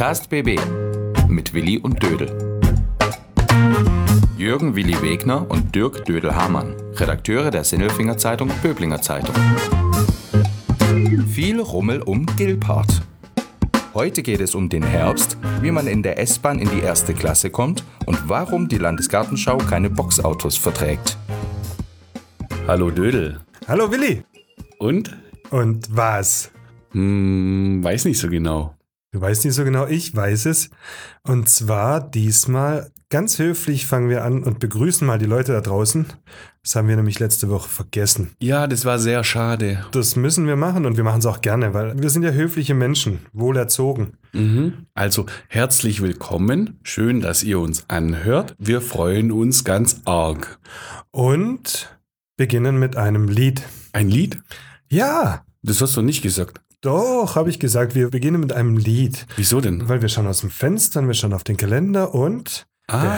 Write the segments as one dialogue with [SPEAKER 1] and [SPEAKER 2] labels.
[SPEAKER 1] Podcast BB mit Willi und Dödel. Jürgen Willi Wegner und Dirk Dödel-Hamann, Redakteure der Sinnelfinger Zeitung Böblinger Zeitung. Viel Rummel um Gilpart. Heute geht es um den Herbst, wie man in der S-Bahn in die erste Klasse kommt und warum die Landesgartenschau keine Boxautos verträgt. Hallo Dödel.
[SPEAKER 2] Hallo Willi.
[SPEAKER 1] Und?
[SPEAKER 2] Und was?
[SPEAKER 1] Weiß nicht so genau.
[SPEAKER 2] Du weißt nicht so genau, ich weiß es. Und zwar diesmal ganz höflich fangen wir an und begrüßen mal die Leute da draußen. Das haben wir nämlich letzte Woche vergessen.
[SPEAKER 1] Ja, das war sehr schade.
[SPEAKER 2] Das müssen wir machen und wir machen es auch gerne, weil wir sind ja höfliche Menschen, wohlerzogen.
[SPEAKER 1] Also herzlich willkommen. Schön, dass ihr uns anhört. Wir freuen uns ganz arg.
[SPEAKER 2] Und beginnen mit einem Lied.
[SPEAKER 1] Ein Lied?
[SPEAKER 2] Ja,
[SPEAKER 1] Das hast du nicht gesagt.
[SPEAKER 2] doch, habe ich gesagt, wir beginnen mit einem Lied.
[SPEAKER 1] Wieso denn?
[SPEAKER 2] Weil wir schauen aus dem Fenster, wir schauen auf den Kalender und der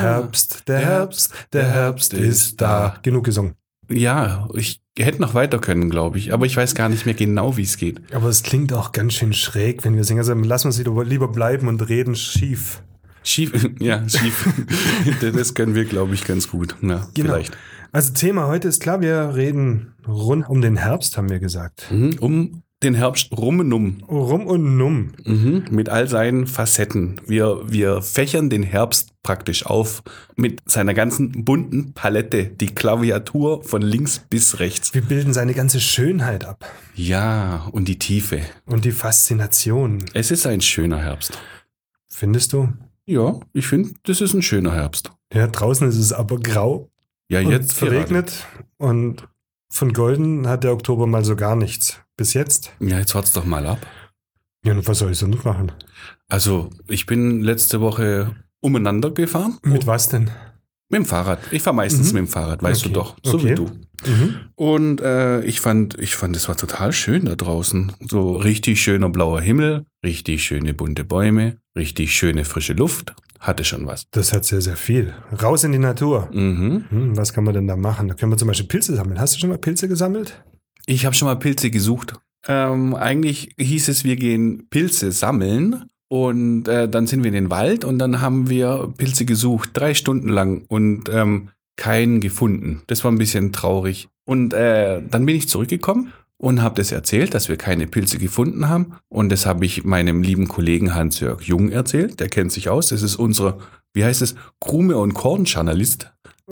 [SPEAKER 2] Herbst ist da. Genug gesungen.
[SPEAKER 1] Ja, ich hätte noch weiter können, glaube ich. Aber ich weiß gar nicht mehr genau, wie es geht.
[SPEAKER 2] Aber es klingt auch ganz schön schräg, wenn wir singen. Also lassen wir es lieber bleiben und reden schief.
[SPEAKER 1] Schief, ja, schief. Das können wir, glaube ich, ganz gut. Na,
[SPEAKER 2] Genau.
[SPEAKER 1] vielleicht.
[SPEAKER 2] Also Thema heute ist klar, wir reden rund um den Herbst, haben wir gesagt.
[SPEAKER 1] Um den Herbst rum und um.
[SPEAKER 2] Rum und numm.
[SPEAKER 1] Mit all seinen Facetten. Wir fächern den Herbst praktisch auf mit seiner ganzen bunten Palette. Die Klaviatur von links bis rechts.
[SPEAKER 2] Wir bilden seine ganze Schönheit ab.
[SPEAKER 1] Ja, und die Tiefe.
[SPEAKER 2] Und die Faszination.
[SPEAKER 1] Es ist ein schöner Herbst.
[SPEAKER 2] Findest du?
[SPEAKER 1] Ja, ich finde, das ist ein schöner Herbst.
[SPEAKER 2] Ja, draußen ist es aber grau
[SPEAKER 1] Ja,
[SPEAKER 2] und
[SPEAKER 1] jetzt
[SPEAKER 2] verregnet. Und von golden hat der Oktober mal so gar nichts. Bis jetzt.
[SPEAKER 1] gerade. Ja, jetzt wart's doch mal ab.
[SPEAKER 2] Ja, und was soll ich so nicht machen?
[SPEAKER 1] Also, ich bin letzte Woche umeinander gefahren.
[SPEAKER 2] Mit was denn?
[SPEAKER 1] Mit dem Fahrrad. Ich fahre meistens mit dem Fahrrad, weißt
[SPEAKER 2] Okay.
[SPEAKER 1] du doch. So
[SPEAKER 2] Okay.
[SPEAKER 1] wie du. Und ich fand, es war total schön da draußen. So richtig schöner blauer Himmel, richtig schöne bunte Bäume, richtig schöne frische Luft. Hatte schon was.
[SPEAKER 2] Das hat sehr, sehr viel. Raus in die Natur. Was kann man denn da machen? Da können wir zum Beispiel Pilze sammeln. Hast du schon mal Pilze gesammelt?
[SPEAKER 1] Ich habe schon mal Pilze gesucht. Eigentlich hieß es, wir gehen Pilze sammeln. Und dann sind wir in den Wald und dann haben wir Pilze gesucht, 3 Stunden lang und keinen gefunden. Das war ein bisschen traurig. Und dann bin ich zurückgekommen und habe das erzählt, dass wir keine Pilze gefunden haben. Und das habe ich meinem lieben Kollegen Hans-Jörg Jung erzählt. Der kennt sich aus. Das ist unser, wie heißt es, Krume- und Kornjournalist.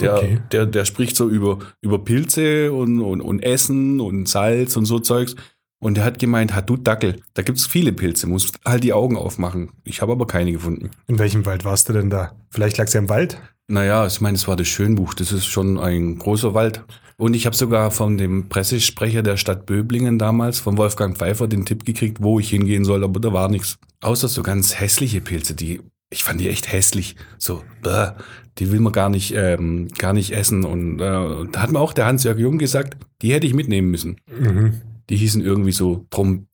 [SPEAKER 1] Der spricht so über Pilze und Essen und Salz und so Zeugs. Und der hat gemeint, du Dackel, da gibt's viele Pilze, musst halt die Augen aufmachen. Ich habe aber keine gefunden.
[SPEAKER 2] In welchem Wald warst du denn da? Vielleicht lag es ja im Wald?
[SPEAKER 1] Naja, ich meine, es war das Schönbuch, das ist schon ein großer Wald. Und ich habe sogar von dem Pressesprecher der Stadt Böblingen damals, von Wolfgang Pfeiffer, den Tipp gekriegt, wo ich hingehen soll, aber da war nichts. Außer so ganz hässliche Pilze, ich fand die echt hässlich. So, die will man gar nicht essen. Und da hat mir auch der Hans-Jörg Jung gesagt, die hätte ich mitnehmen müssen. Die hießen irgendwie so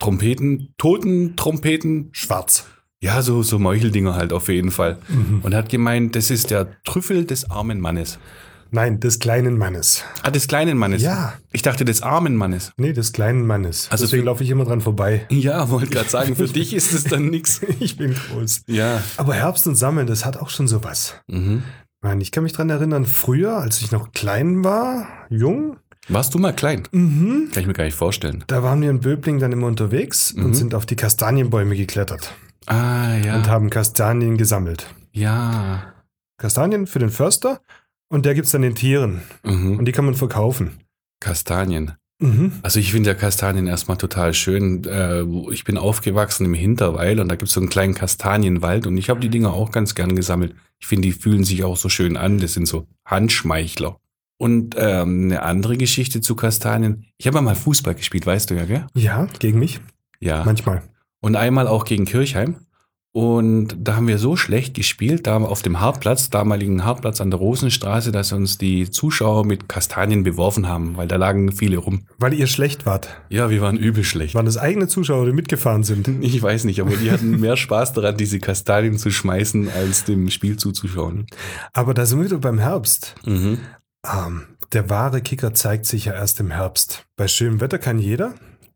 [SPEAKER 1] Totentrompeten.
[SPEAKER 2] Schwarz.
[SPEAKER 1] Ja, so Meucheldinger halt auf jeden Fall. Und hat gemeint, das ist der Trüffel des armen Mannes.
[SPEAKER 2] Nein, des kleinen Mannes.
[SPEAKER 1] Ah, des kleinen Mannes?
[SPEAKER 2] Ja.
[SPEAKER 1] Ich dachte des armen Mannes.
[SPEAKER 2] Nee, des kleinen Mannes.
[SPEAKER 1] Also
[SPEAKER 2] deswegen laufe ich immer dran vorbei.
[SPEAKER 1] Ja, wollte gerade sagen, für dich ist es dann nix.
[SPEAKER 2] Ich bin groß.
[SPEAKER 1] Ja.
[SPEAKER 2] Aber Herbst und Sammeln, das hat auch schon sowas. Ich kann mich dran erinnern, früher, als ich noch klein war, jung,
[SPEAKER 1] Warst du mal klein? Kann ich mir gar nicht vorstellen.
[SPEAKER 2] da waren wir in Böblingen dann immer unterwegs und sind auf die Kastanienbäume geklettert
[SPEAKER 1] Ah, ja.
[SPEAKER 2] und haben Kastanien gesammelt.
[SPEAKER 1] Ja.
[SPEAKER 2] Kastanien für den Förster und der gibt's dann den Tieren und die kann man verkaufen.
[SPEAKER 1] Kastanien. Also ich finde ja Kastanien erstmal total schön. Ich bin aufgewachsen im Hinterweil und da gibt es so einen kleinen Kastanienwald und ich habe die Dinger auch ganz gern gesammelt. Ich finde, die fühlen sich auch so schön an. Das sind so Handschmeichler. Und eine andere Geschichte zu Kastanien. Ich habe mal Fußball gespielt, weißt du ja, gell?
[SPEAKER 2] Ja, gegen mich?
[SPEAKER 1] Ja.
[SPEAKER 2] Manchmal.
[SPEAKER 1] Und einmal auch gegen Kirchheim. Und da haben wir so schlecht gespielt, da auf dem Hartplatz, damaligen Hartplatz an der Rosenstraße, dass uns die Zuschauer mit Kastanien beworfen haben, weil da lagen viele rum.
[SPEAKER 2] Weil ihr schlecht wart.
[SPEAKER 1] Ja, wir waren übel schlecht.
[SPEAKER 2] Waren das eigene Zuschauer, die mitgefahren sind?
[SPEAKER 1] Ich weiß nicht, aber die hatten mehr Spaß daran, diese Kastanien zu schmeißen, als dem Spiel zuzuschauen.
[SPEAKER 2] Aber da sind wir wieder beim Herbst. Der wahre Kicker zeigt sich ja erst im Herbst. Bei schönem Wetter kann jeder.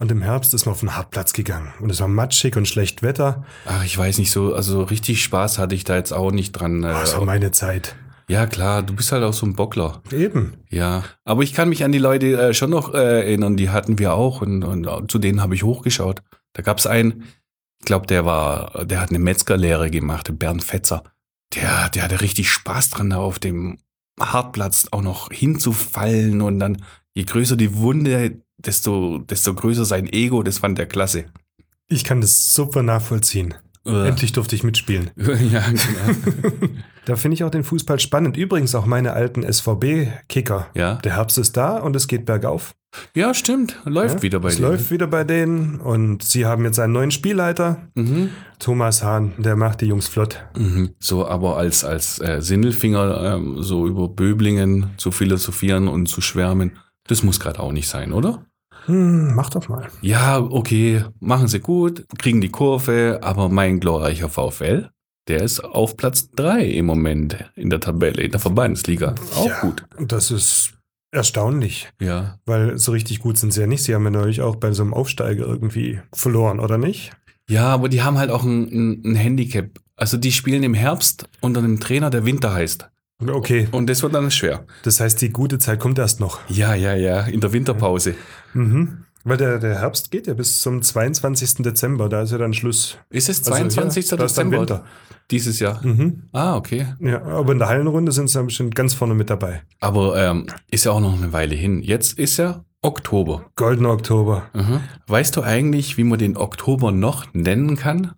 [SPEAKER 2] Und im Herbst ist man auf den Hartplatz gegangen. Und es war matschig und schlecht Wetter.
[SPEAKER 1] Ach, ich weiß nicht so, also richtig Spaß hatte ich da jetzt auch nicht dran.
[SPEAKER 2] Das war meine Zeit.
[SPEAKER 1] Ja, klar, du bist halt auch so ein Bockler.
[SPEAKER 2] Eben.
[SPEAKER 1] Ja, aber ich kann mich an die Leute schon noch erinnern, die hatten wir auch und zu denen habe ich hochgeschaut. Da gab es einen, ich glaube, der hat eine Metzgerlehre gemacht, der Bernd Fetzer. Der hatte richtig Spaß dran, da auf dem Hartplatz auch noch hinzufallen und dann, je größer die Wunde, desto größer sein Ego, das fand der klasse.
[SPEAKER 2] Ich kann das super nachvollziehen. Endlich durfte ich mitspielen.
[SPEAKER 1] Ja, genau.
[SPEAKER 2] Da finde ich auch den Fußball spannend. Übrigens auch meine alten SVB-Kicker.
[SPEAKER 1] Ja.
[SPEAKER 2] Der Herbst ist da und es geht bergauf.
[SPEAKER 1] Ja, stimmt. Läuft wieder bei
[SPEAKER 2] es
[SPEAKER 1] denen.
[SPEAKER 2] läuft wieder bei denen und sie haben jetzt einen neuen Spielleiter. Thomas Hahn, der macht die Jungs flott.
[SPEAKER 1] So, aber als Sinnelfinger so über Böblingen zu philosophieren und zu schwärmen, das muss gerade auch nicht sein, oder?
[SPEAKER 2] Mach doch mal.
[SPEAKER 1] Ja, okay, machen sie gut, kriegen die Kurve, aber mein glorreicher VfL, der ist auf Platz 3 im Moment in der Tabelle, in der Verbandsliga. Auch gut.
[SPEAKER 2] Das ist erstaunlich.
[SPEAKER 1] Ja.
[SPEAKER 2] Weil so richtig gut sind sie ja nicht. Sie haben ja neulich auch bei so einem Aufsteiger irgendwie verloren, oder nicht?
[SPEAKER 1] Ja, aber die haben halt auch ein Handicap. Also die spielen im Herbst unter einem Trainer, der Winter heißt.
[SPEAKER 2] Okay.
[SPEAKER 1] Und das wird dann schwer.
[SPEAKER 2] Das heißt, die gute Zeit kommt erst noch.
[SPEAKER 1] Ja, in der Winterpause.
[SPEAKER 2] Weil der Herbst geht ja bis zum 22. Dezember, da ist ja dann Schluss.
[SPEAKER 1] Ist es 22.
[SPEAKER 2] Da ist dann
[SPEAKER 1] Dezember
[SPEAKER 2] Winter.
[SPEAKER 1] dieses Jahr? Ah, okay.
[SPEAKER 2] Ja, aber in der Hallenrunde sind sie dann bestimmt ganz vorne mit dabei.
[SPEAKER 1] Aber ist ja auch noch eine Weile hin. Jetzt ist ja Oktober.
[SPEAKER 2] Goldener Oktober.
[SPEAKER 1] Weißt du eigentlich, wie man den Oktober noch nennen kann?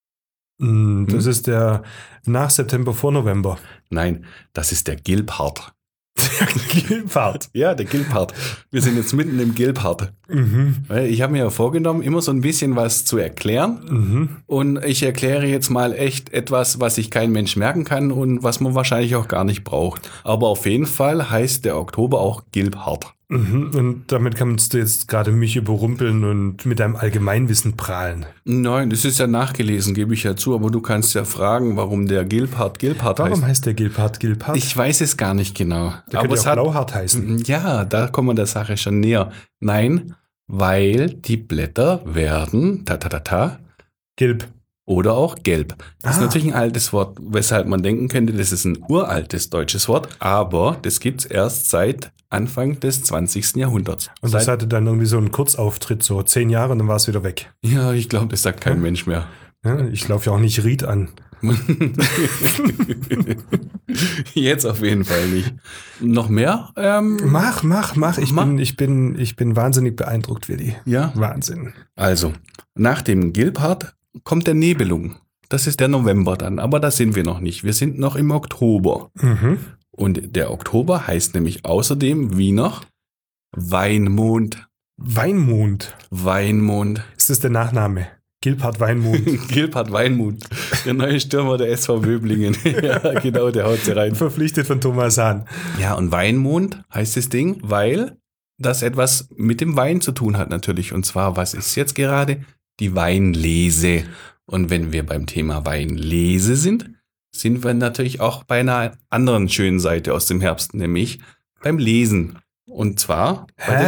[SPEAKER 2] Das ist der nach September vor November.
[SPEAKER 1] Nein, das ist der Gilbhart.
[SPEAKER 2] Gilbhart.
[SPEAKER 1] Ja, der Gilbhart. Wir sind jetzt mitten im Gilbhart. Weil ich habe mir ja vorgenommen, immer so ein bisschen was zu erklären. Und ich erkläre jetzt mal echt etwas, was sich kein Mensch merken kann und was man wahrscheinlich auch gar nicht braucht. Aber auf jeden Fall heißt der Oktober auch Gilbhart.
[SPEAKER 2] Und damit kannst du jetzt gerade mich überrumpeln und mit deinem Allgemeinwissen prahlen.
[SPEAKER 1] Nein, das ist ja nachgelesen, gebe ich ja zu, aber du kannst ja fragen, warum der Gilbhart heißt.
[SPEAKER 2] Warum heißt der Gilbhart Gilbhart?
[SPEAKER 1] Ich weiß es gar nicht genau.
[SPEAKER 2] Der könnte ja auch Blauhart heißen.
[SPEAKER 1] Ja, da kommen wir der Sache schon näher. Nein, weil die Blätter werden
[SPEAKER 2] Gelb.
[SPEAKER 1] Oder auch gelb. Das ist natürlich ein altes Wort, weshalb man denken könnte, das ist ein uraltes deutsches Wort, aber das gibt es erst seit Anfang des 20. Jahrhunderts.
[SPEAKER 2] Und das hatte dann irgendwie so einen Kurzauftritt, so 10 Jahre und dann war es wieder weg.
[SPEAKER 1] Ja, ich glaube, das sagt kein Mensch mehr.
[SPEAKER 2] Ja, ich laufe ja auch nicht Ried an.
[SPEAKER 1] Jetzt auf jeden Fall nicht. Noch mehr?
[SPEAKER 2] Mach. Ich bin wahnsinnig beeindruckt, Willi.
[SPEAKER 1] Ja?
[SPEAKER 2] Wahnsinn.
[SPEAKER 1] Also, nach dem Gilbhart kommt der Nebelung. Das ist der November dann, aber da sind wir noch nicht. Wir sind noch im Oktober. Und der Oktober heißt nämlich außerdem wie noch Weinmond.
[SPEAKER 2] Weinmond?
[SPEAKER 1] Weinmond.
[SPEAKER 2] Ist das der Nachname? Gilbhart Weinmond.
[SPEAKER 1] Gilbhart Weinmond. Der neue Stürmer der SV Böblingen. Ja, genau, der haut sie rein.
[SPEAKER 2] Verpflichtet von Thomas Hahn.
[SPEAKER 1] Ja, und Weinmond heißt das Ding, weil das etwas mit dem Wein zu tun hat natürlich. Und zwar, was ist jetzt gerade? Die Weinlese. Und wenn wir beim Thema Weinlese sind wir natürlich auch bei einer anderen schönen Seite aus dem Herbst, nämlich beim Lesen. Und zwar,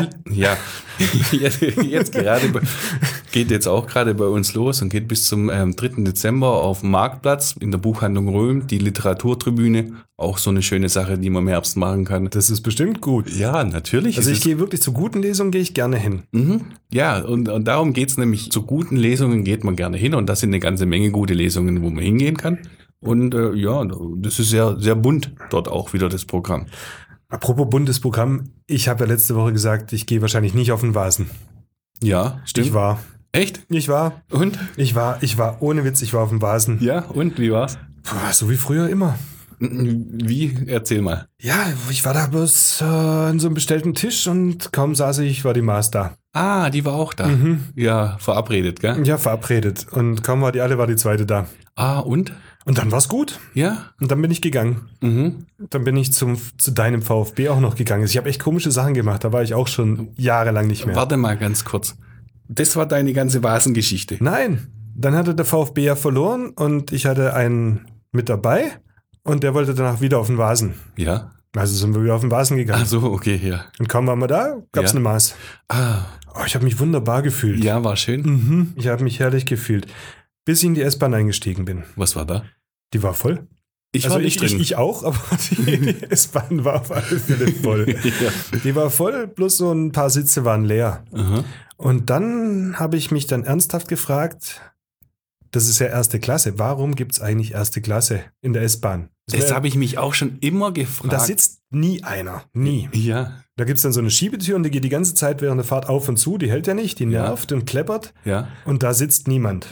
[SPEAKER 1] jetzt gerade geht jetzt auch gerade bei uns los und geht bis zum 3. Dezember auf dem Marktplatz in der Buchhandlung Röhm, die Literaturtribüne. Auch so eine schöne Sache, die man im Herbst machen kann.
[SPEAKER 2] Das ist bestimmt gut.
[SPEAKER 1] Ja, natürlich.
[SPEAKER 2] Also ich gehe wirklich zu guten Lesungen, gehe ich gerne hin.
[SPEAKER 1] Ja, und darum geht es nämlich. Zu guten Lesungen geht man gerne hin und das sind eine ganze Menge gute Lesungen, wo man hingehen kann. Und das ist sehr, sehr bunt dort auch wieder das Programm.
[SPEAKER 2] Apropos buntes Programm, ich habe ja letzte Woche gesagt, ich gehe wahrscheinlich nicht auf den Vasen.
[SPEAKER 1] Ja, stimmt.
[SPEAKER 2] Ich war.
[SPEAKER 1] Echt?
[SPEAKER 2] Ich war.
[SPEAKER 1] Und?
[SPEAKER 2] Ich war, ohne Witz, ich war auf dem Vasen.
[SPEAKER 1] Ja, und wie war's?
[SPEAKER 2] So wie früher immer.
[SPEAKER 1] Wie? Erzähl mal.
[SPEAKER 2] Ja, ich war da bloß an so einem bestellten Tisch und kaum saß ich, war die Maß da.
[SPEAKER 1] Ah, die war auch da. Ja, verabredet, gell?
[SPEAKER 2] Ja, verabredet. Und kaum war die alle, war die zweite da.
[SPEAKER 1] Ah, und?
[SPEAKER 2] Und dann war's gut.
[SPEAKER 1] Ja.
[SPEAKER 2] Und dann bin ich gegangen. Dann bin ich zu deinem VfB auch noch gegangen. Ich habe echt komische Sachen gemacht. Da war ich auch schon jahrelang nicht mehr.
[SPEAKER 1] Warte mal ganz kurz. Das war deine ganze Vasengeschichte?
[SPEAKER 2] Nein. Dann hatte der VfB ja verloren und ich hatte einen mit dabei und der wollte danach wieder auf den Vasen.
[SPEAKER 1] Ja.
[SPEAKER 2] Also sind wir wieder auf den Vasen gegangen.
[SPEAKER 1] Ach so, okay, ja.
[SPEAKER 2] Und kaum waren wir da, gab es
[SPEAKER 1] Ja.
[SPEAKER 2] eine Maß.
[SPEAKER 1] Ah,
[SPEAKER 2] Oh, ich habe mich wunderbar gefühlt.
[SPEAKER 1] ja, war schön.
[SPEAKER 2] Ich habe mich herrlich gefühlt. Bis ich in die S-Bahn eingestiegen bin.
[SPEAKER 1] Was war da?
[SPEAKER 2] Die war voll.
[SPEAKER 1] Ich
[SPEAKER 2] Also
[SPEAKER 1] war nicht drin.
[SPEAKER 2] ich auch, aber die S-Bahn war auf alle Fälle voll.
[SPEAKER 1] Ja.
[SPEAKER 2] Die war voll, bloß so ein paar Sitze waren leer.
[SPEAKER 1] Aha.
[SPEAKER 2] Und dann habe ich mich dann ernsthaft gefragt, das ist ja erste Klasse, warum gibt es eigentlich erste Klasse in der S-Bahn?
[SPEAKER 1] Das habe ich mich auch schon immer gefragt.
[SPEAKER 2] Und da sitzt nie einer, nie.
[SPEAKER 1] Ja,
[SPEAKER 2] Da gibt es dann so eine Schiebetür und die geht die ganze Zeit während der Fahrt auf und zu, die hält ja nicht, die
[SPEAKER 1] Ja.
[SPEAKER 2] nervt und kleppert
[SPEAKER 1] ja.
[SPEAKER 2] und da sitzt niemand.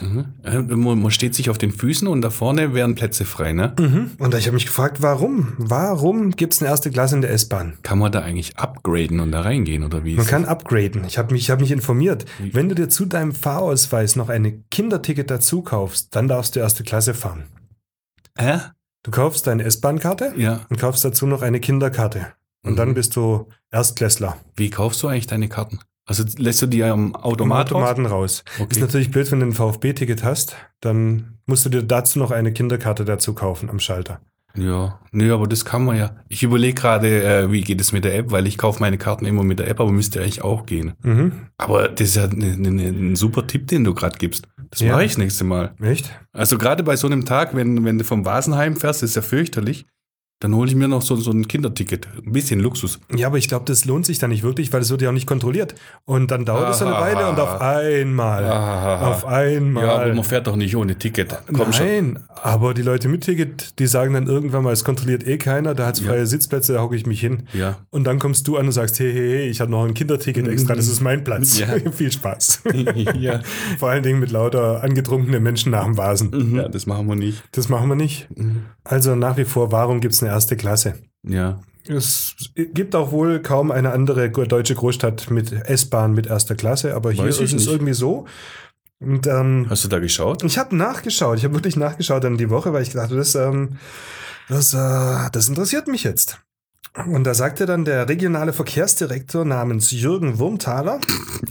[SPEAKER 1] Man steht sich auf den Füßen und da vorne wären Plätze frei, ne?
[SPEAKER 2] Und ich habe mich gefragt, warum? Warum gibt es eine erste Klasse in der S-Bahn?
[SPEAKER 1] Kann man da eigentlich upgraden und da reingehen oder wie?
[SPEAKER 2] Man
[SPEAKER 1] ist
[SPEAKER 2] kann upgraden. Ich habe mich informiert. Wenn du dir zu deinem Fahrausweis noch ein Kinderticket dazu kaufst, dann darfst du erste Klasse fahren.
[SPEAKER 1] das?
[SPEAKER 2] Du kaufst deine S-Bahn-Karte
[SPEAKER 1] Ja.
[SPEAKER 2] und kaufst dazu noch eine Kinderkarte. Und dann bist du Erstklässler.
[SPEAKER 1] Wie kaufst du eigentlich deine Karten? Also lässt du die am Automat
[SPEAKER 2] Im Automaten raus.
[SPEAKER 1] Okay.
[SPEAKER 2] Ist natürlich blöd, wenn du ein VfB-Ticket hast, dann musst du dir dazu noch eine Kinderkarte dazu kaufen am Schalter.
[SPEAKER 1] Ja, nee, aber das kann man ja. Ich überlege gerade, wie geht es mit der App, weil ich kaufe meine Karten immer mit der App, aber müsste eigentlich auch gehen. Aber das ist ja ein super Tipp, den du gerade gibst. Das
[SPEAKER 2] Ja.
[SPEAKER 1] mache ich das nächste Mal.
[SPEAKER 2] Echt?
[SPEAKER 1] Also gerade bei so einem Tag, wenn du vom Vasenheim fährst, ist ja fürchterlich, dann hole ich mir noch so ein Kinderticket. Ein bisschen Luxus.
[SPEAKER 2] Ja, aber ich glaube, das lohnt sich dann nicht wirklich, weil es wird ja auch nicht kontrolliert. Und dann dauert es so eine Weile und auf einmal. Auf einmal.
[SPEAKER 1] Ja, aber man fährt doch nicht ohne Ticket. Komm schon.
[SPEAKER 2] Nein, aber die Leute mit Ticket, die sagen dann irgendwann mal, es kontrolliert eh keiner, da hat es freie Sitzplätze, da hocke ich mich hin.
[SPEAKER 1] Ja.
[SPEAKER 2] Und dann kommst du an und sagst, hey, ich habe noch ein Kinderticket extra, das ist mein Platz.
[SPEAKER 1] Ja.
[SPEAKER 2] Viel Spaß.
[SPEAKER 1] Ja.
[SPEAKER 2] Vor allen Dingen mit lauter angetrunkenen Menschen nach dem Vasen.
[SPEAKER 1] Ja, das machen wir nicht.
[SPEAKER 2] Das machen wir nicht. Also nach wie vor, warum gibt es eine erste Klasse?
[SPEAKER 1] Ja.
[SPEAKER 2] Es gibt auch wohl kaum eine andere deutsche Großstadt mit S-Bahn mit erster Klasse, aber hier
[SPEAKER 1] Weiß ich
[SPEAKER 2] ist es
[SPEAKER 1] nicht.
[SPEAKER 2] irgendwie so. Und
[SPEAKER 1] Hast du da geschaut?
[SPEAKER 2] ich habe nachgeschaut, ich habe wirklich nachgeschaut dann die Woche, weil ich dachte, das interessiert mich jetzt. Und da sagte dann der regionale Verkehrsdirektor namens Jürgen Wurmthaler,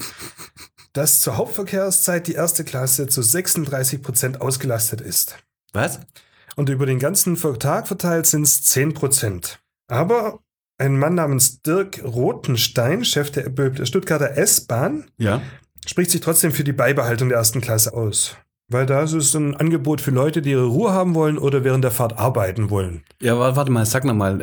[SPEAKER 2] dass zur Hauptverkehrszeit die erste Klasse zu 36% ausgelastet ist.
[SPEAKER 1] Was?
[SPEAKER 2] Und über den ganzen Tag verteilt sind es 10%. Aber ein Mann namens Dirk Rothenstein, Chef der Stuttgarter S-Bahn,
[SPEAKER 1] Ja.
[SPEAKER 2] spricht sich trotzdem für die Beibehaltung der ersten Klasse aus. Weil da ist es ein Angebot für Leute, die ihre Ruhe haben wollen oder während der Fahrt arbeiten wollen.
[SPEAKER 1] Ja, warte mal, sag nochmal.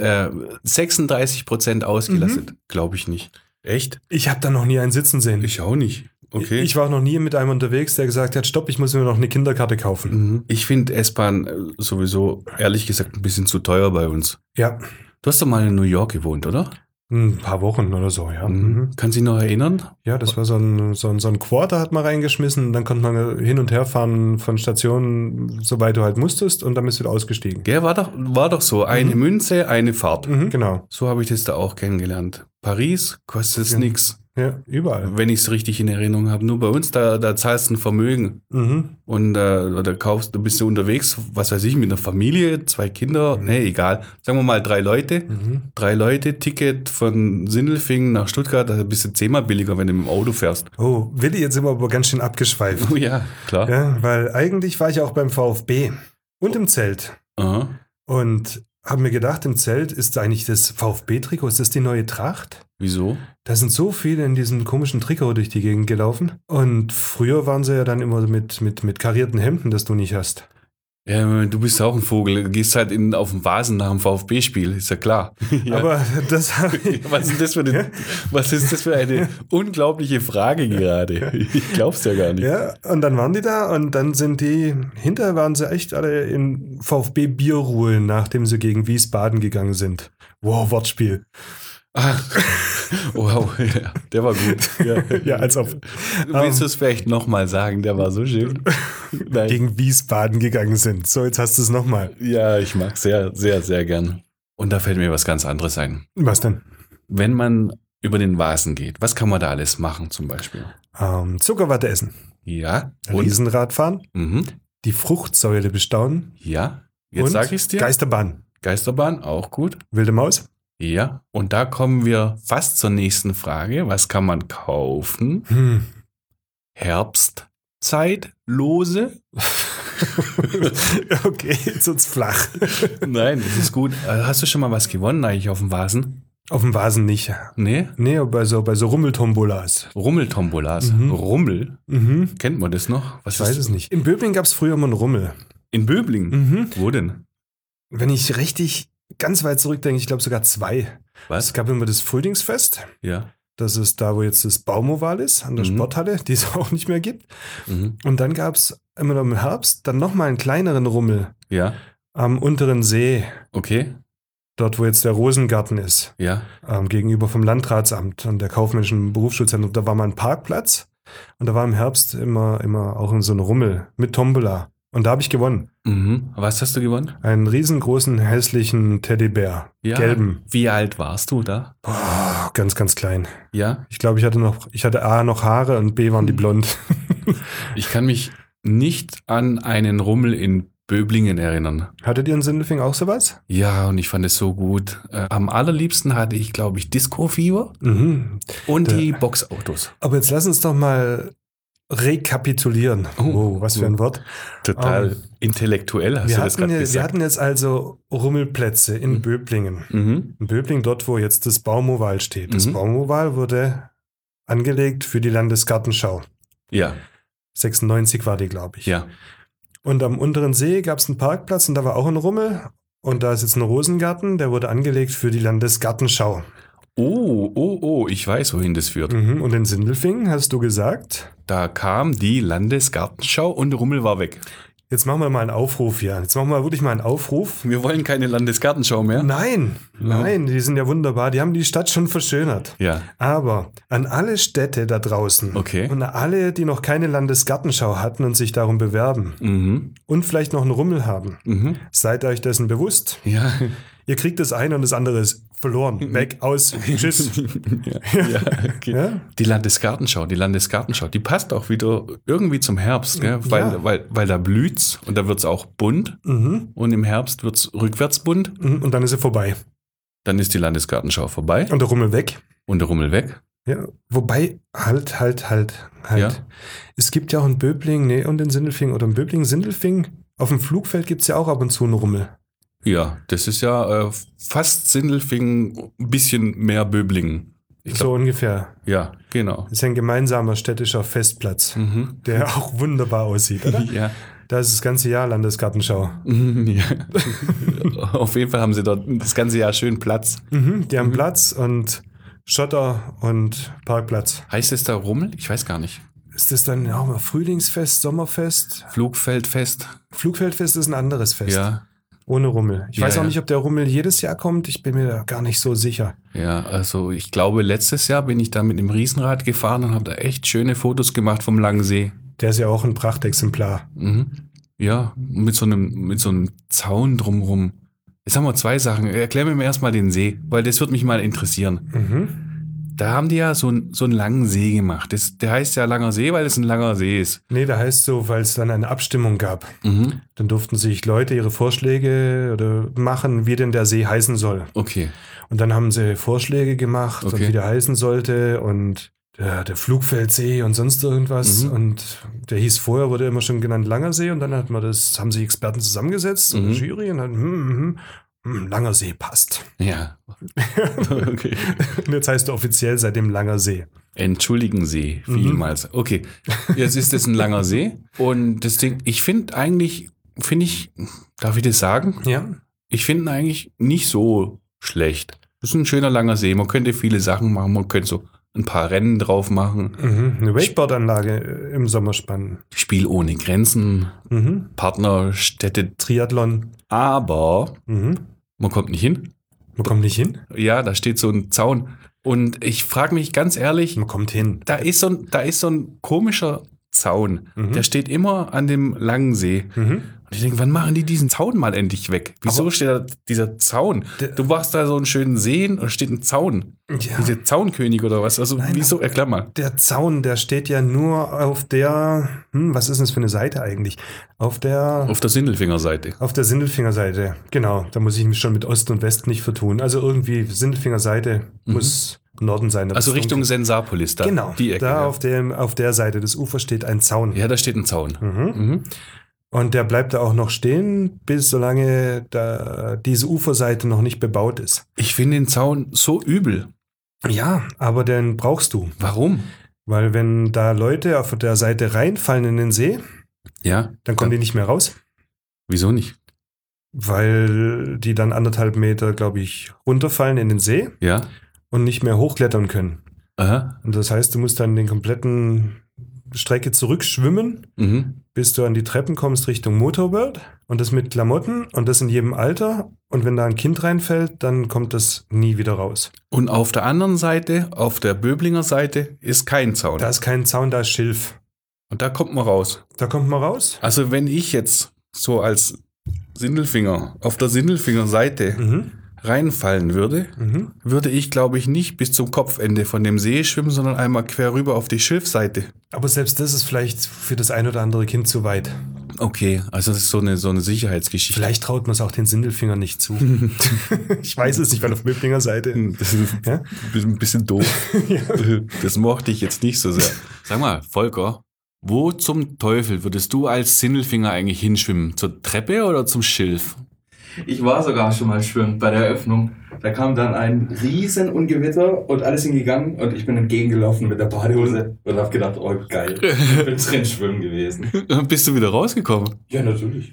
[SPEAKER 1] 36% ausgelastet. Glaube ich nicht. Echt?
[SPEAKER 2] Ich habe da noch nie einen sitzen sehen.
[SPEAKER 1] Ich auch nicht. Okay.
[SPEAKER 2] Ich war noch nie mit einem unterwegs, der gesagt hat, stopp, ich muss mir noch eine Kinderkarte kaufen.
[SPEAKER 1] Ich finde S-Bahn sowieso, ehrlich gesagt, ein bisschen zu teuer bei uns.
[SPEAKER 2] Ja,
[SPEAKER 1] Du hast doch mal in New York gewohnt, oder?
[SPEAKER 2] ein paar Wochen oder so, ja.
[SPEAKER 1] Kannst du dich noch erinnern?
[SPEAKER 2] Ja, das war so ein Quarter hat man reingeschmissen und dann konnte man hin und her fahren von Stationen, soweit du halt musstest und dann bist du wieder ausgestiegen.
[SPEAKER 1] Ja, war doch so. Eine Münze, eine Fahrt.
[SPEAKER 2] Genau.
[SPEAKER 1] So habe ich das da auch kennengelernt. Paris kostet es nix,
[SPEAKER 2] Ja, überall.
[SPEAKER 1] wenn ich es richtig in Erinnerung habe. Nur bei uns, da zahlst du ein Vermögen. Und da bist du unterwegs, was weiß ich, mit einer Familie, 2 Kinder, egal. Sagen wir mal 3 Leute. 3 Leute, Ticket von Sindelfingen nach Stuttgart, da bist du 10-mal billiger, wenn du mit dem Auto fährst.
[SPEAKER 2] Oh, Willi, jetzt sind wir aber ganz schön abgeschweift.
[SPEAKER 1] Oh ja, klar.
[SPEAKER 2] Ja, weil eigentlich war ich auch beim VfB und im Zelt.
[SPEAKER 1] Aha.
[SPEAKER 2] Und habe mir gedacht, im Zelt ist eigentlich das VfB-Trikot, ist das die neue Tracht?
[SPEAKER 1] Wieso?
[SPEAKER 2] Da sind so viele in diesem komischen Trikot durch die Gegend gelaufen. Und früher waren sie ja dann immer mit karierten Hemden, das du nicht hast.
[SPEAKER 1] Du bist auch ein Vogel. Du gehst halt auf den Vasen nach dem VfB-Spiel, ist ja klar. Ja.
[SPEAKER 2] Aber das habe ich.
[SPEAKER 1] Was ist das für eine unglaubliche Frage gerade? Ich glaub's ja gar nicht.
[SPEAKER 2] Ja, und dann waren die da und dann hinterher waren sie echt alle in VfB-Bierruhe, nachdem sie gegen Wiesbaden gegangen sind. Wow, Wortspiel.
[SPEAKER 1] Ah, wow, ja, der war gut. Ja,
[SPEAKER 2] Ja, als ob.
[SPEAKER 1] Willst du es vielleicht nochmal sagen? Der war so schön. Nein.
[SPEAKER 2] Gegen Wiesbaden gegangen sind. So, jetzt hast du es nochmal.
[SPEAKER 1] Ja, ich mag sehr, sehr, sehr gern. Und da fällt mir was ganz anderes ein.
[SPEAKER 2] Was denn?
[SPEAKER 1] Wenn man über den Vasen geht, was kann man da alles machen zum Beispiel?
[SPEAKER 2] Zuckerwatte essen.
[SPEAKER 1] Ja.
[SPEAKER 2] Riesenrad fahren.
[SPEAKER 1] Mhm.
[SPEAKER 2] Die Fruchtsäule bestaunen.
[SPEAKER 1] Ja. Jetzt
[SPEAKER 2] und
[SPEAKER 1] sag ich's dir.
[SPEAKER 2] Geisterbahn.
[SPEAKER 1] Geisterbahn, auch gut.
[SPEAKER 2] Wilde Maus.
[SPEAKER 1] Ja. Und da kommen wir fast zur nächsten Frage. Was kann man kaufen? Herbstzeitlose?
[SPEAKER 2] Okay, jetzt wird's flach.
[SPEAKER 1] Nein, das ist gut. Hast du schon mal was gewonnen eigentlich auf dem Vasen?
[SPEAKER 2] Auf dem Vasen nicht.
[SPEAKER 1] Nee?
[SPEAKER 2] Nee, bei so Rummeltombolas.
[SPEAKER 1] Rummeltombolas. Rummel? Kennt man das noch?
[SPEAKER 2] Ich weiß es nicht. In Böbling gab es früher immer einen Rummel.
[SPEAKER 1] In Böbling? Wo denn?
[SPEAKER 2] Wenn ich richtig ganz weit zurückdenke, ich glaube sogar 2.
[SPEAKER 1] Was?
[SPEAKER 2] Es gab immer das Frühlingsfest.
[SPEAKER 1] Ja.
[SPEAKER 2] Das ist da, wo jetzt das Baumoval ist, an der Sporthalle, die es auch nicht mehr gibt. Und dann gab es immer noch im Herbst dann nochmal einen kleineren Rummel.
[SPEAKER 1] Ja.
[SPEAKER 2] Am unteren See.
[SPEAKER 1] Okay.
[SPEAKER 2] Dort, wo jetzt der Rosengarten ist.
[SPEAKER 1] Ja.
[SPEAKER 2] Gegenüber vom Landratsamt und der kaufmännischen Berufsschulzentrum. Da war mal ein Parkplatz. Und da war im Herbst immer auch in so ein Rummel mit Tombola. Und da habe ich gewonnen.
[SPEAKER 1] Was hast du gewonnen?
[SPEAKER 2] Einen riesengroßen, hässlichen Teddybär.
[SPEAKER 1] Ja.
[SPEAKER 2] Gelben.
[SPEAKER 1] Wie alt warst du da?
[SPEAKER 2] Oh, ganz, ganz klein.
[SPEAKER 1] Ja.
[SPEAKER 2] Ich glaube, ich hatte A noch Haare und B waren die blond.
[SPEAKER 1] Ich kann mich nicht an einen Rummel in Böblingen erinnern.
[SPEAKER 2] Hattet ihr in Sindelfingen auch sowas?
[SPEAKER 1] Ja, und ich fand es so gut. Am allerliebsten hatte ich, glaube ich, Disco-Fieber und die Boxautos.
[SPEAKER 2] Aber jetzt lass uns doch mal rekapitulieren. Oh, was für ein Wort.
[SPEAKER 1] Total intellektuell hast du das gerade gesagt.
[SPEAKER 2] Wir hatten jetzt also Rummelplätze in Böblingen. In Böblingen, dort, wo jetzt das Baumoval steht. Das Baumoval wurde angelegt für die Landesgartenschau.
[SPEAKER 1] Ja.
[SPEAKER 2] 96 war die, glaube ich.
[SPEAKER 1] Ja.
[SPEAKER 2] Und am unteren See gab es einen Parkplatz und da war auch ein Rummel. Und da ist jetzt ein Rosengarten, der wurde angelegt für die Landesgartenschau.
[SPEAKER 1] Oh, ich weiß, wohin das führt.
[SPEAKER 2] Und in Sindelfingen, hast du gesagt?
[SPEAKER 1] Da kam die Landesgartenschau und der Rummel war weg.
[SPEAKER 2] Jetzt machen wir mal einen Aufruf hier. Jetzt machen wir wirklich mal einen Aufruf.
[SPEAKER 1] Wir wollen keine Landesgartenschau mehr.
[SPEAKER 2] Nein, die sind ja wunderbar. Die haben die Stadt schon verschönert.
[SPEAKER 1] Ja.
[SPEAKER 2] Aber an alle Städte da draußen und an alle, die noch keine Landesgartenschau hatten und sich darum bewerben und vielleicht noch einen Rummel haben, seid euch dessen bewusst.
[SPEAKER 1] Ja.
[SPEAKER 2] Ihr kriegt das eine und das andere ist verloren. Weg, aus, tschüss.
[SPEAKER 1] Okay. Ja? Die Landesgartenschau, die passt auch wieder irgendwie zum Herbst, gell? Weil da blüht's und da wird's auch bunt und im Herbst wird's rückwärts bunt.
[SPEAKER 2] Und dann ist sie vorbei.
[SPEAKER 1] Dann ist die Landesgartenschau vorbei.
[SPEAKER 2] Und der Rummel weg.
[SPEAKER 1] Ja,
[SPEAKER 2] wobei, halt.
[SPEAKER 1] Ja.
[SPEAKER 2] Es gibt ja auch in Böblingen, und in Sindelfingen oder in Böblingen-Sindelfingen, auf dem Flugfeld gibt's ja auch ab und zu einen Rummel.
[SPEAKER 1] Ja, das ist ja fast Sindelfingen, ein bisschen mehr Böblingen.
[SPEAKER 2] So ungefähr.
[SPEAKER 1] Ja, genau.
[SPEAKER 2] Das ist ein gemeinsamer städtischer Festplatz, der auch wunderbar aussieht, oder?
[SPEAKER 1] Ja.
[SPEAKER 2] Da ist das ganze Jahr Landesgartenschau.
[SPEAKER 1] Ja. Auf jeden Fall haben sie dort das ganze Jahr schön Platz.
[SPEAKER 2] Die haben Platz und Schotter und Parkplatz.
[SPEAKER 1] Heißt es da Rummel? Ich weiß gar nicht.
[SPEAKER 2] Ist das dann auch mal Frühlingsfest, Sommerfest?
[SPEAKER 1] Flugfeldfest?
[SPEAKER 2] Flugfeldfest ist ein anderes Fest.
[SPEAKER 1] Ja.
[SPEAKER 2] Ohne Rummel. Ich weiß auch nicht, ob der Rummel jedes Jahr kommt. Ich bin mir da gar nicht so sicher.
[SPEAKER 1] Ja, also ich glaube, letztes Jahr bin ich da mit dem Riesenrad gefahren und habe da echt schöne Fotos gemacht vom Langen See.
[SPEAKER 2] Der ist ja auch ein Prachtexemplar.
[SPEAKER 1] Ja, mit so einem Zaun drumrum. Jetzt haben wir 2 Sachen. Erklär mir erstmal den See, weil das wird mich mal interessieren. Da haben die ja so einen langen See gemacht. Der heißt ja Langer See, weil es ein langer See ist.
[SPEAKER 2] Nee, der heißt so, weil es dann eine Abstimmung gab. Dann durften sich Leute ihre Vorschläge machen, wie denn der See heißen soll.
[SPEAKER 1] Okay.
[SPEAKER 2] Und dann haben sie Vorschläge gemacht, und wie der heißen sollte und der Flugfeldsee und sonst irgendwas. Und der hieß vorher, wurde immer schon genannt Langer See und dann haben sich Experten zusammengesetzt und eine Jury und dann Langer See passt.
[SPEAKER 1] Ja. Okay.
[SPEAKER 2] Und jetzt heißt er offiziell seitdem Langer See.
[SPEAKER 1] Entschuldigen Sie vielmals. Okay, jetzt ist es ein langer See und das Ding, darf ich das sagen?
[SPEAKER 2] Ja.
[SPEAKER 1] Ich finde ihn eigentlich nicht so schlecht. Das ist ein schöner langer See. Man könnte viele Sachen machen. Man könnte so ein paar Rennen drauf machen.
[SPEAKER 2] Eine Wakeboardanlage im Sommer spannen.
[SPEAKER 1] Spiel ohne Grenzen. Partnerstädte.
[SPEAKER 2] Triathlon.
[SPEAKER 1] Aber man kommt nicht hin.
[SPEAKER 2] Man kommt nicht hin?
[SPEAKER 1] Ja, da steht so ein Zaun. Und ich frage mich ganz ehrlich.
[SPEAKER 2] Man kommt hin.
[SPEAKER 1] Da ist so ein komischer Zaun. Der steht immer an dem Langen See. Und ich denke, wann machen die diesen Zaun mal endlich weg? Wieso steht da dieser Zaun? Du machst da so einen schönen See und da steht ein Zaun. Ja. Dieser Zaunkönig oder was? Also wieso? Erklär mal.
[SPEAKER 2] Der Zaun, der steht ja nur auf der, was ist das für eine Seite eigentlich? Auf der
[SPEAKER 1] Sindelfinger Seite.
[SPEAKER 2] Auf der Sindelfinger Seite, genau. Da muss ich mich schon mit Ost und West nicht vertun. Also irgendwie Sindelfinger Seite muss Norden sein.
[SPEAKER 1] Also Richtung Sensapolis da.
[SPEAKER 2] Genau,
[SPEAKER 1] die Ecke.
[SPEAKER 2] Da auf der Seite des Ufers steht ein Zaun.
[SPEAKER 1] Ja, da steht ein Zaun.
[SPEAKER 2] Und der bleibt da auch noch stehen, bis solange diese Uferseite noch nicht bebaut ist.
[SPEAKER 1] Ich finde den Zaun so übel.
[SPEAKER 2] Ja, aber den brauchst du.
[SPEAKER 1] Warum?
[SPEAKER 2] Weil wenn da Leute auf der Seite reinfallen in den See,
[SPEAKER 1] Ja.
[SPEAKER 2] dann kommen die nicht mehr raus.
[SPEAKER 1] Wieso nicht?
[SPEAKER 2] Weil die dann 1,5 Meter, glaube ich, runterfallen in den See
[SPEAKER 1] Ja.
[SPEAKER 2] und nicht mehr hochklettern können.
[SPEAKER 1] Aha.
[SPEAKER 2] Und das heißt, du musst dann den kompletten Strecke zurückschwimmen,
[SPEAKER 1] Mhm.
[SPEAKER 2] bis du an die Treppen kommst Richtung Motorworld. Und das mit Klamotten und das in jedem Alter. Und wenn da ein Kind reinfällt, dann kommt das nie wieder raus.
[SPEAKER 1] Und auf der anderen Seite, auf der Böblinger Seite, ist kein Zaun.
[SPEAKER 2] Da ist kein Zaun, da ist Schilf.
[SPEAKER 1] Und da kommt man raus.
[SPEAKER 2] Da kommt man raus.
[SPEAKER 1] Also wenn ich jetzt so als Sindelfinger auf der Sindelfinger Seite
[SPEAKER 2] Mhm.
[SPEAKER 1] reinfallen würde,
[SPEAKER 2] Mhm.
[SPEAKER 1] würde ich, glaube ich, nicht bis zum Kopfende von dem See schwimmen, sondern einmal quer rüber auf die Schilfseite.
[SPEAKER 2] Aber selbst das ist vielleicht für das ein oder andere Kind zu weit.
[SPEAKER 1] Okay, also das ist so eine Sicherheitsgeschichte.
[SPEAKER 2] Vielleicht traut man es auch den Sindelfingern nicht zu. Ich weiß es nicht, weil auf Möblinger Seite.
[SPEAKER 1] Das ist
[SPEAKER 2] Ja?
[SPEAKER 1] ein bisschen doof.
[SPEAKER 2] Ja.
[SPEAKER 1] Das mochte ich jetzt nicht so sehr. Sag mal, Volker, wo zum Teufel würdest du als Sindelfinger eigentlich hinschwimmen? Zur Treppe oder zum Schilf?
[SPEAKER 3] Ich war sogar schon mal schwimmen bei der Eröffnung. Da kam dann ein riesen Ungewitter und alles hingegangen und ich bin entgegengelaufen mit der Badehose und habe gedacht, oh geil, ich bin drin schwimmen gewesen.
[SPEAKER 1] Bist du wieder rausgekommen?
[SPEAKER 3] Ja, natürlich.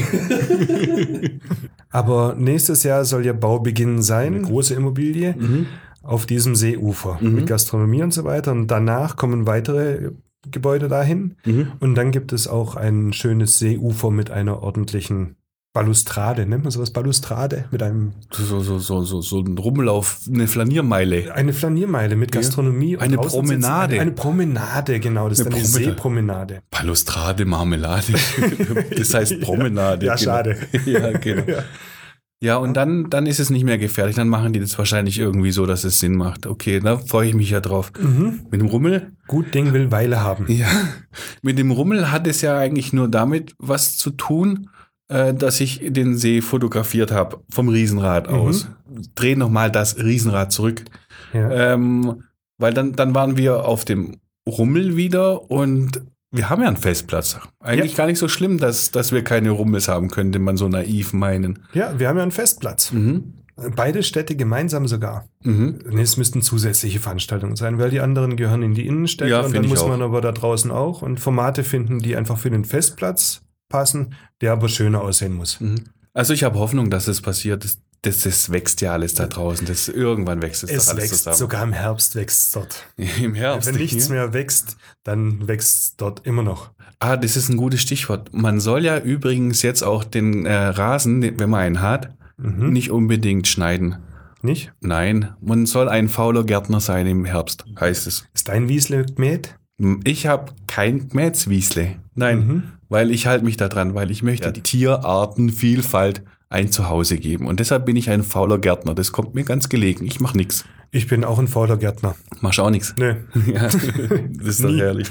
[SPEAKER 2] Aber nächstes Jahr soll ja Baubeginn sein, eine große Immobilie auf diesem Seeufer mit Gastronomie und so weiter. Und danach kommen weitere Gebäude dahin. Und dann gibt es auch ein schönes Seeufer mit einer ordentlichen Balustrade. Nennt man sowas Balustrade? Mit einem
[SPEAKER 1] So ein Rummel auf eine Flaniermeile.
[SPEAKER 2] eine Flaniermeile mit Gastronomie. Und
[SPEAKER 1] Eine
[SPEAKER 2] draußen sitzt
[SPEAKER 1] Promenade.
[SPEAKER 2] Eine Promenade, genau. Das ist
[SPEAKER 1] Eine
[SPEAKER 2] dann die
[SPEAKER 1] Promenade.
[SPEAKER 2] Seepromenade.
[SPEAKER 1] Balustrade, Marmelade. Das heißt Promenade.
[SPEAKER 2] Ja,
[SPEAKER 1] genau.
[SPEAKER 2] schade.
[SPEAKER 1] Ja, genau.
[SPEAKER 2] Ja.
[SPEAKER 1] Ja, und dann ist es nicht mehr gefährlich. Dann machen die das wahrscheinlich irgendwie so, dass es Sinn macht. Okay, da freue ich mich ja drauf. Mit dem Rummel?
[SPEAKER 2] Gut Ding will Weile haben.
[SPEAKER 1] Ja. Mit dem Rummel hat es ja eigentlich nur damit was zu tun, dass ich den See fotografiert habe vom Riesenrad aus. Dreh nochmal das Riesenrad zurück.
[SPEAKER 2] Ja.
[SPEAKER 1] Weil dann waren wir auf dem Rummel wieder und wir haben ja einen Festplatz. Eigentlich gar nicht so schlimm, dass wir keine Rummels haben, könnte man so naiv meinen.
[SPEAKER 2] Ja, wir haben ja einen Festplatz. Beide Städte gemeinsam sogar.
[SPEAKER 1] Mhm.
[SPEAKER 2] Nee, es müssten zusätzliche Veranstaltungen sein, weil die anderen gehören in die Innenstädte
[SPEAKER 1] Ja,
[SPEAKER 2] und
[SPEAKER 1] find
[SPEAKER 2] dann
[SPEAKER 1] ich
[SPEAKER 2] muss
[SPEAKER 1] auch.
[SPEAKER 2] man aber da draußen auch und Formate finden, die einfach für den Festplatz passen, der aber schöner aussehen muss.
[SPEAKER 1] Also ich habe Hoffnung, dass es passiert. Das wächst ja alles da draußen. Irgendwann wächst es
[SPEAKER 2] Es
[SPEAKER 1] doch alles
[SPEAKER 2] wächst,
[SPEAKER 1] zusammen.
[SPEAKER 2] sogar im Herbst wächst es dort.
[SPEAKER 1] Im Herbst.
[SPEAKER 2] Wenn nichts mehr wächst, dann wächst es dort immer noch.
[SPEAKER 1] Das ist ein gutes Stichwort. Man soll ja übrigens jetzt auch den Rasen, wenn man einen hat, nicht unbedingt schneiden.
[SPEAKER 2] Nicht?
[SPEAKER 1] Nein, man soll ein fauler Gärtner sein im Herbst, heißt es.
[SPEAKER 2] Ist dein Wiesle gemäht?
[SPEAKER 1] Ich habe kein Mätzwiesle. Nein, weil ich halte mich da dran, weil ich möchte die Tierartenvielfalt ein Zuhause geben. Und deshalb bin ich ein fauler Gärtner. Das kommt mir ganz gelegen. Ich mache nichts.
[SPEAKER 2] Ich bin auch ein fauler Gärtner.
[SPEAKER 1] Machst auch nichts.
[SPEAKER 2] Nö.
[SPEAKER 1] Ja, das ist doch
[SPEAKER 2] Nie.
[SPEAKER 1] herrlich.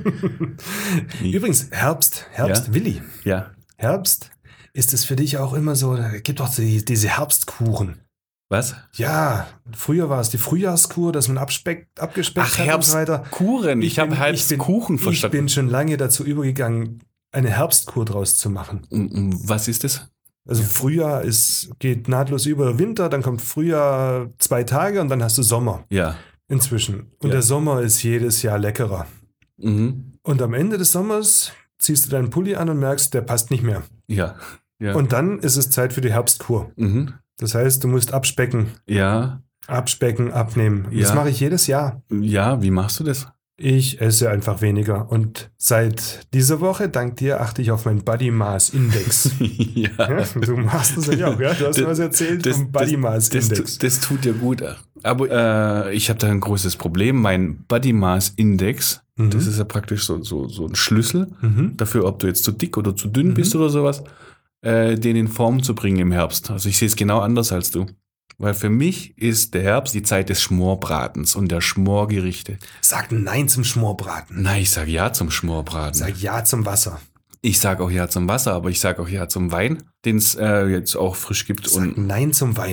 [SPEAKER 1] Nie.
[SPEAKER 2] Übrigens, Herbst,
[SPEAKER 1] Ja?
[SPEAKER 2] Willi.
[SPEAKER 1] Ja.
[SPEAKER 2] Herbst, ist es für dich auch immer so, da gibt doch diese Herbstkuren.
[SPEAKER 1] Was?
[SPEAKER 2] Ja, früher war es die Frühjahrskur, dass man abgespeckt hat und so weiter.
[SPEAKER 1] Herbstkuchen. Ich habe Herbstkuchen
[SPEAKER 2] Ich
[SPEAKER 1] verstanden.
[SPEAKER 2] bin schon lange dazu übergegangen, eine Herbstkur draus zu machen.
[SPEAKER 1] Was ist das?
[SPEAKER 2] Also Frühjahr geht nahtlos über Winter, dann kommt Frühjahr 2 Tage und dann hast du Sommer
[SPEAKER 1] Ja.
[SPEAKER 2] inzwischen. Und
[SPEAKER 1] Ja.
[SPEAKER 2] der Sommer ist jedes Jahr leckerer.
[SPEAKER 1] Mhm.
[SPEAKER 2] Und am Ende des Sommers ziehst du deinen Pulli an und merkst, der passt nicht mehr.
[SPEAKER 1] Ja. Ja.
[SPEAKER 2] Und dann ist es Zeit für die Herbstkur.
[SPEAKER 1] Mhm.
[SPEAKER 2] Das heißt, du musst abspecken,
[SPEAKER 1] Ja.
[SPEAKER 2] abnehmen.
[SPEAKER 1] Ja.
[SPEAKER 2] Das mache ich jedes Jahr.
[SPEAKER 1] Ja, wie machst du das?
[SPEAKER 2] Ich esse einfach weniger. Und seit dieser Woche, dank dir, achte ich auf meinen Body Mass Index.
[SPEAKER 1] Ja.
[SPEAKER 2] Ja, du machst das ja auch, ja? Du hast mir was erzählt vom Body Mass Index.
[SPEAKER 1] Das tut dir gut. Aber ich habe da ein großes Problem. Mein Body Mass Index, das ist ja praktisch so ein Schlüssel dafür, ob du jetzt zu dick oder zu dünn bist oder sowas, den in Form zu bringen im Herbst. Also ich sehe es genau anders als du. Weil für mich ist der Herbst die Zeit des Schmorbratens und der Schmorgerichte.
[SPEAKER 2] Sag Nein zum Schmorbraten.
[SPEAKER 1] Nein, ich sage ja zum Schmorbraten.
[SPEAKER 2] Sag Ja zum Wasser.
[SPEAKER 1] Ich sage auch ja zum Wasser, aber ich sage auch ja zum Wein, den es jetzt auch frisch gibt.
[SPEAKER 2] Sag Nein zum Wein.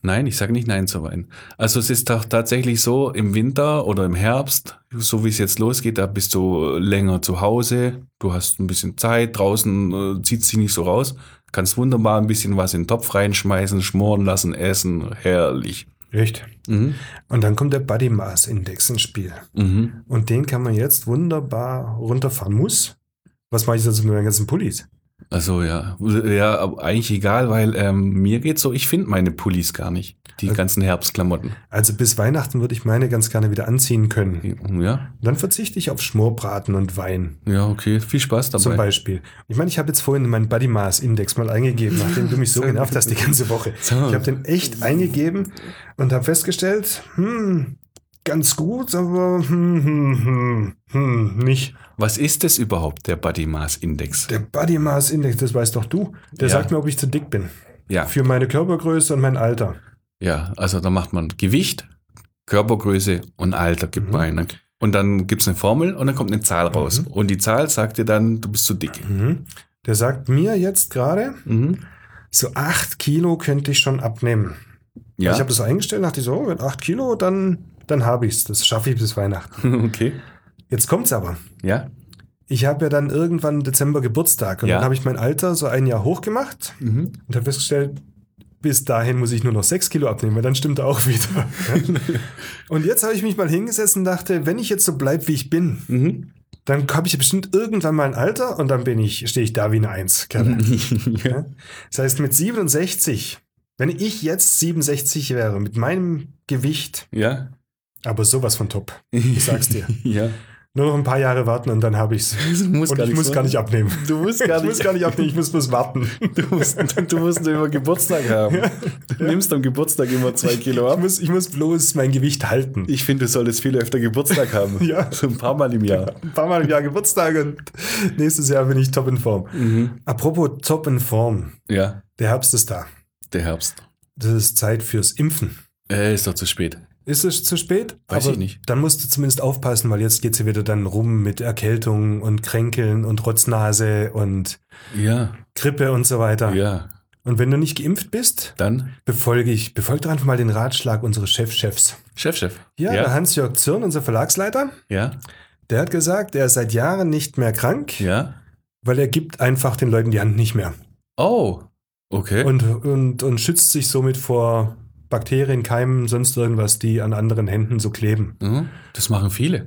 [SPEAKER 1] Nein, ich sage nicht Nein zu Wein. Also es ist doch tatsächlich so, im Winter oder im Herbst, so wie es jetzt losgeht, da bist du länger zu Hause, du hast ein bisschen Zeit, draußen zieht sich nicht so raus, kannst wunderbar ein bisschen was in den Topf reinschmeißen, schmoren lassen, essen, herrlich.
[SPEAKER 2] Echt?
[SPEAKER 1] Mhm.
[SPEAKER 2] Und dann kommt der Body Mass Index ins Spiel.
[SPEAKER 1] Mhm.
[SPEAKER 2] Und den kann man jetzt wunderbar runterfahren. Was mache ich jetzt mit meinen ganzen Pullis?
[SPEAKER 1] Also ja, aber eigentlich egal, weil mir geht's so, ich finde meine Pullis gar nicht, die ganzen Herbstklamotten.
[SPEAKER 2] Also bis Weihnachten würde ich meine ganz gerne wieder anziehen können.
[SPEAKER 1] Ja,
[SPEAKER 2] Dann verzichte ich auf Schmorbraten und Wein.
[SPEAKER 1] ja, okay, viel Spaß dabei.
[SPEAKER 2] Zum Beispiel. Ich meine, ich habe jetzt vorhin meinen Body Mass Index mal eingegeben, nachdem du mich so genervt hast die ganze Woche.
[SPEAKER 1] So.
[SPEAKER 2] Ich habe den echt eingegeben und habe festgestellt, ganz gut, aber nicht.
[SPEAKER 1] Was ist das überhaupt, der Body Mass Index?
[SPEAKER 2] Der Body Mass Index, das weißt doch du. Der
[SPEAKER 1] Ja.
[SPEAKER 2] sagt mir, ob ich zu dick bin.
[SPEAKER 1] Ja,
[SPEAKER 2] Für meine Körpergröße und mein Alter.
[SPEAKER 1] ja, also da macht man Gewicht, Körpergröße und Alter gibt man ein. Und dann gibt's eine Formel und dann kommt eine Zahl raus. Und die Zahl sagt dir dann, du bist zu dick.
[SPEAKER 2] Der sagt mir jetzt gerade,
[SPEAKER 1] Mhm.
[SPEAKER 2] so 8 Kilo könnte ich schon abnehmen.
[SPEAKER 1] Ja,
[SPEAKER 2] Ich habe das so eingestellt, dachte ich so, mit 8 Kilo, dann habe ich's. Das schaffe ich bis Weihnachten.
[SPEAKER 1] okay.
[SPEAKER 2] Jetzt kommt's aber.
[SPEAKER 1] Ja.
[SPEAKER 2] Ich habe ja dann irgendwann im Dezember Geburtstag und
[SPEAKER 1] Ja.
[SPEAKER 2] dann habe ich mein Alter so ein Jahr hochgemacht
[SPEAKER 1] Mhm.
[SPEAKER 2] und habe festgestellt, bis dahin muss ich nur noch 6 Kilo abnehmen, weil dann stimmt er auch wieder. Und jetzt habe ich mich mal hingesetzt und dachte, wenn ich jetzt so bleibe, wie ich bin,
[SPEAKER 1] Mhm.
[SPEAKER 2] dann habe ich ja bestimmt irgendwann mal ein Alter und dann stehe ich da wie eine 1.
[SPEAKER 1] ja.
[SPEAKER 2] Das heißt, mit 67, wenn ich jetzt 67 wäre, mit meinem Gewicht,
[SPEAKER 1] Ja.
[SPEAKER 2] aber sowas von top, ich sag's dir.
[SPEAKER 1] Ja.
[SPEAKER 2] Nur noch ein paar Jahre warten und dann habe ich's.
[SPEAKER 1] Du musst
[SPEAKER 2] Und ich muss gar nicht abnehmen.
[SPEAKER 1] Du musst gar
[SPEAKER 2] Ich muss
[SPEAKER 1] nicht.
[SPEAKER 2] gar nicht abnehmen, ich muss bloß warten.
[SPEAKER 1] Du musst immer Geburtstag haben. Du nimmst am Geburtstag immer 2 Kilo ab.
[SPEAKER 2] Ich muss bloß mein Gewicht halten.
[SPEAKER 1] Ich finde, du solltest viel öfter Geburtstag haben.
[SPEAKER 2] Ja.
[SPEAKER 1] So ein paar Mal im Jahr.
[SPEAKER 2] Ein paar Mal im Jahr Geburtstag und nächstes Jahr bin ich top in Form. Apropos top in Form.
[SPEAKER 1] Ja,
[SPEAKER 2] Der Herbst ist da.
[SPEAKER 1] der Herbst.
[SPEAKER 2] Das ist Zeit fürs Impfen.
[SPEAKER 1] Ist doch zu spät.
[SPEAKER 2] Ist es zu spät?
[SPEAKER 1] Weiß ich nicht.
[SPEAKER 2] Dann musst du zumindest aufpassen, weil jetzt geht's ja wieder dann rum mit Erkältung und Kränkeln und Rotznase und
[SPEAKER 1] Ja,
[SPEAKER 2] Grippe und so weiter.
[SPEAKER 1] ja.
[SPEAKER 2] Und wenn du nicht geimpft bist,
[SPEAKER 1] Dann
[SPEAKER 2] befolge doch einfach mal den Ratschlag unseres Chefs.
[SPEAKER 1] Chef.
[SPEAKER 2] Ja, der Hans-Jörg Zürn, unser Verlagsleiter,
[SPEAKER 1] Ja,
[SPEAKER 2] der hat gesagt, er ist seit Jahren nicht mehr krank,
[SPEAKER 1] ja.
[SPEAKER 2] weil er gibt einfach den Leuten die Hand nicht mehr.
[SPEAKER 1] Oh, okay.
[SPEAKER 2] Und schützt sich somit vor Bakterien, Keimen, sonst irgendwas, die an anderen Händen so kleben.
[SPEAKER 1] Mhm. Das machen viele.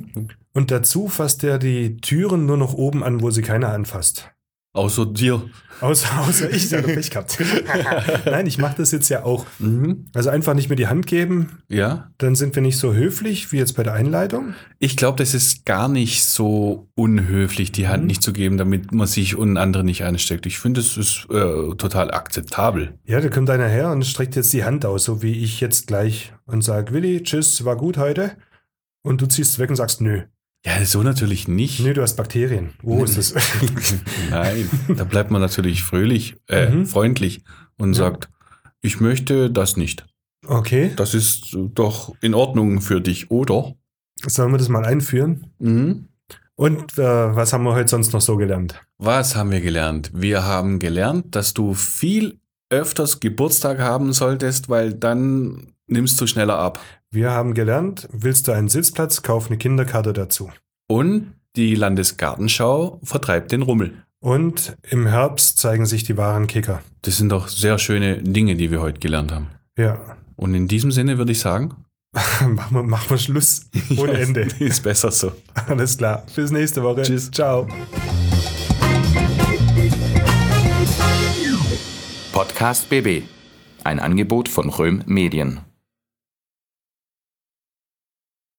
[SPEAKER 2] Und dazu fasst er die Türen nur noch oben an, wo sie keiner anfasst.
[SPEAKER 1] Außer dir.
[SPEAKER 2] Außer ich, der Pech gehabt. Nein, ich mache das jetzt ja auch.
[SPEAKER 1] Mhm.
[SPEAKER 2] Also einfach nicht mehr die Hand geben,
[SPEAKER 1] Ja.
[SPEAKER 2] dann sind wir nicht so höflich wie jetzt bei der Einleitung.
[SPEAKER 1] Ich glaube, das ist gar nicht so unhöflich, die Hand nicht zu geben, damit man sich und andere nicht ansteckt. Ich finde, das ist total akzeptabel.
[SPEAKER 2] Ja, da kommt einer her und streckt jetzt die Hand aus, so wie ich jetzt gleich und sagt, Willi, tschüss, war gut heute. Und du ziehst es weg und sagst, nö.
[SPEAKER 1] Ja, so natürlich nicht.
[SPEAKER 2] Nö, du hast Bakterien. Wo ist es?
[SPEAKER 1] Nein, da bleibt man natürlich fröhlich, freundlich und sagt, ich möchte das nicht.
[SPEAKER 2] Okay,
[SPEAKER 1] Das ist doch in Ordnung für dich, oder?
[SPEAKER 2] sollen wir das mal einführen?
[SPEAKER 1] Mhm.
[SPEAKER 2] Und was haben wir heute sonst noch so gelernt?
[SPEAKER 1] Was haben wir gelernt? Wir haben gelernt, dass du viel öfters Geburtstag haben solltest, weil dann nimmst du schneller ab.
[SPEAKER 2] Wir haben gelernt, willst du einen Sitzplatz, kauf eine Kinderkarte dazu.
[SPEAKER 1] Und die Landesgartenschau vertreibt den Rummel.
[SPEAKER 2] Und im Herbst zeigen sich die wahren Kicker.
[SPEAKER 1] Das sind doch sehr schöne Dinge, die wir heute gelernt haben.
[SPEAKER 2] Ja,
[SPEAKER 1] Und in diesem Sinne würde ich sagen,
[SPEAKER 2] machen wir Schluss. Ohne Ende.
[SPEAKER 1] Ist besser so.
[SPEAKER 2] Alles klar. Bis nächste Woche.
[SPEAKER 1] Tschüss.
[SPEAKER 2] Ciao.
[SPEAKER 4] Podcast BB. Ein Angebot von Röhm Medien.